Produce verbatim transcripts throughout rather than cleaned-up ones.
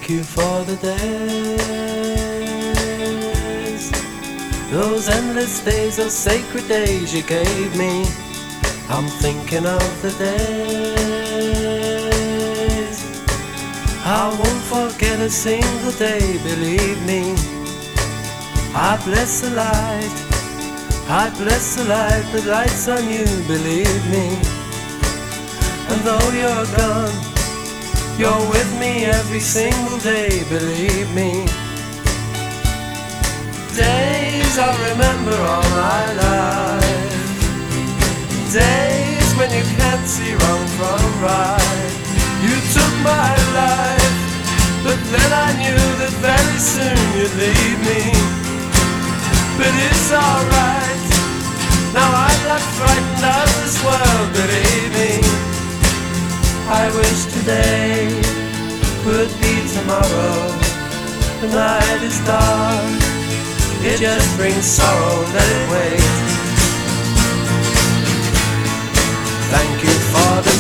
Thank you for the days, those endless days, those sacred days you gave me. I'm thinking of the days I won't forget a single day, believe me. I bless the light, I bless the light that lights on you, believe me. And though you're gone, you're with me every single day, believe me. Days I'll remember all my life, days when you can't see wrong from right. You took my life, but then I knew that very soon you'd leave me. But it's alright, now I'm not frightened of this world, believe me. I wish today would be tomorrow. The night is dark, it just brings sorrow, let it wait. Thank you for the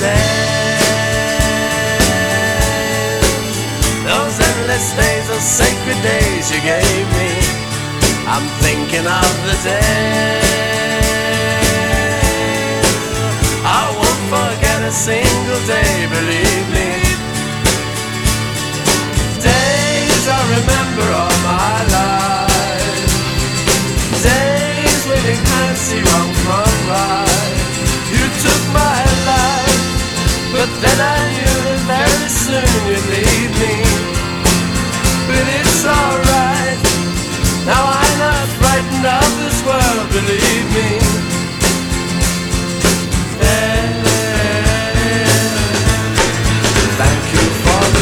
days, those endless days, those sacred days you gave me. I'm thinking of the days I won't forget a single day, believe me. Days I remember all my life, days when you can't see wrong from right. You took my life, but then I knew that very soon you'd leave me. But it's alright, now I'm not frightened of this world, believe me. Thank you for the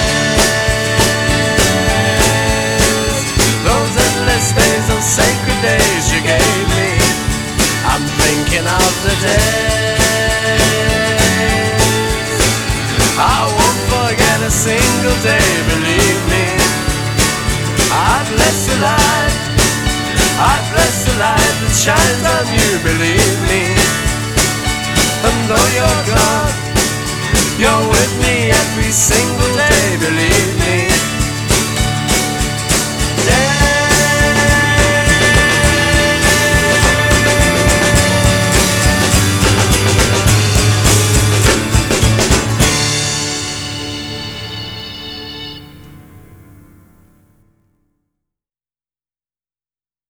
days, those endless days, those sacred days you gave me. I'm thinking of the days I won't forget a single day, believe me. I bless the light, I bless the light that shines on you, believe me. And though you're gone, you're with me every single day, believe me.